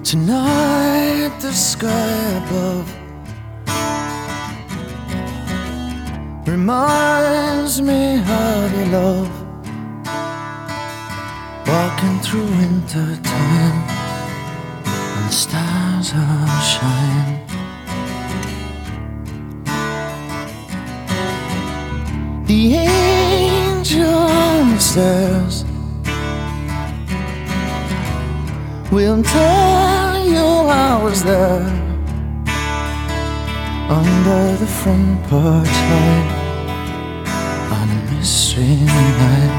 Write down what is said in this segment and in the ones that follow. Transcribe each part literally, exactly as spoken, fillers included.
Tonight the sky above reminds me of your love. Walking through winter time and the stars are shine. The angel on the stairs will tell you I was there under the front porch light on a mystery night.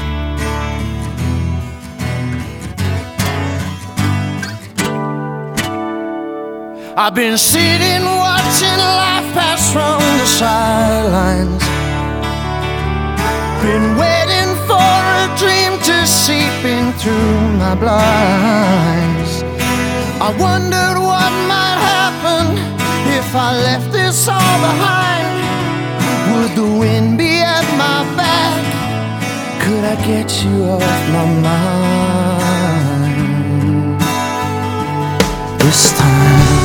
I've been sitting watching life pass from the sidelines, been waiting for a dream to seep in through my blinds. I wondered what might happen if I left this all behind. Would the wind be at my back? Could I get you off my mind this time?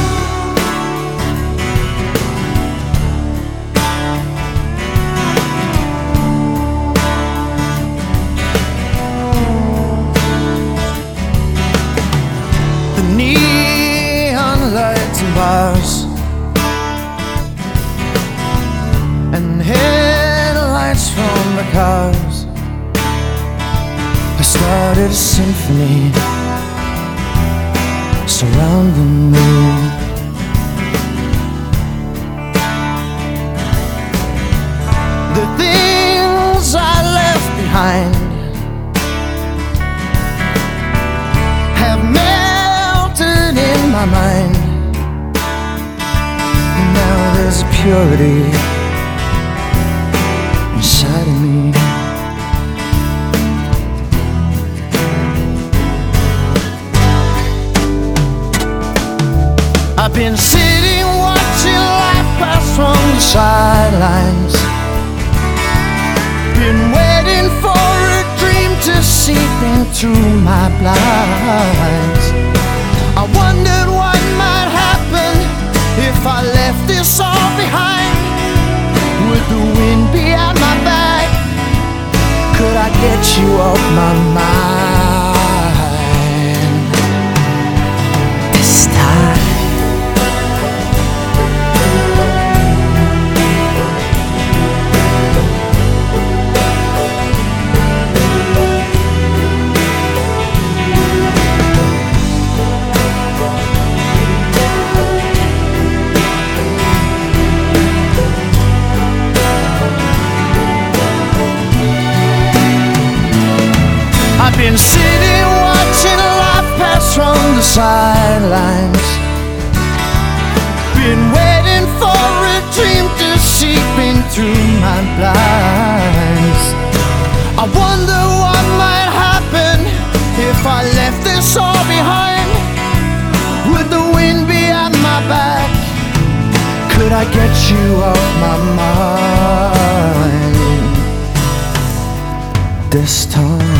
Neon lights and bars and headlights from the cars have started a symphony surrounding me. The things I left behind have melted in my mind. Now there's a purity inside of me. I've been sitting watching life pass from the sidelines, been waiting for a dream to seep in through my blinds. I wondered what might happen if I left this all behind. Would the wind be at my back? Could I get you off my mind this time? I've been sitting watching life pass from the sidelines, been waiting for a dream to seep in through my blinds. I wonder what might happen if I left this all behind. Would the wind be at my back? Could I get you off my mind this time?